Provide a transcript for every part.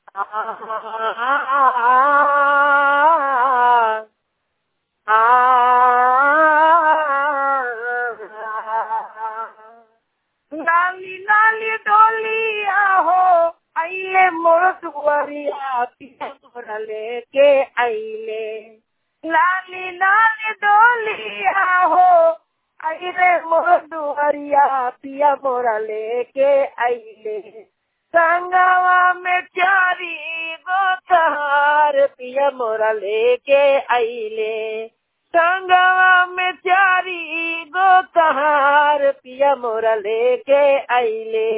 लाली लाली डोलिया हो आइले मोर दुआरिया पिया मोरा लेके आइले। लाली लाली डोलिया हो आइले मोर दुआरिया पिया मोरा लेके आइले। संगवा में चारी गोतार पिया मोरा लेके आइले। संगवा में चारी गोतार पिया मोरा लेके आइले।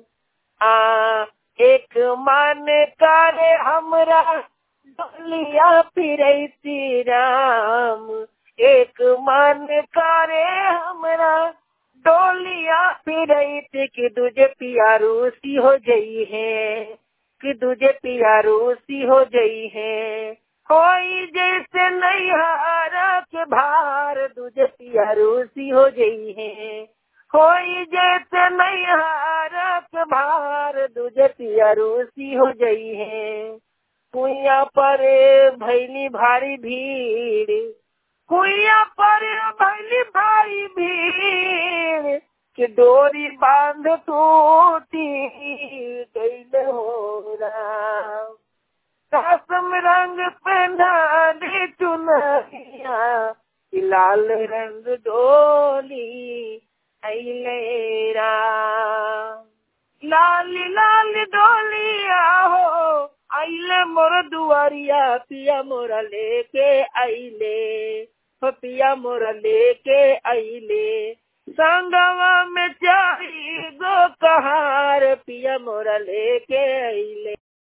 एक मन करे हमरा डोलिया फिरैती राम। एक मन करे हमरा डोलिया फिरैती कि दूजे पिया रूसी हो जई है। कि दूजे पिया रूसी हो जई है। कोई जैसे नैहरा के भार दूजे पिया रूसी हो जई है। कोई जैसे नैहरा के भार दूजे पिया रूसी हो जई है। कुइया पर भैली भारी भीड़। कुइया पर भैली भारी भीड़ कि डोरी बांध टूटी गइल हो राम। कसम रंग पहना दे चुनरिया कि लाल रंग डोली अइले राम। लाली लाली डोलिया हो आइले मोर दुआरिया पिया मोरा लेके आइले। पिया मोरा लेके आइले। संगवा में चारी गो कहार पिया मोरा लेके आइले।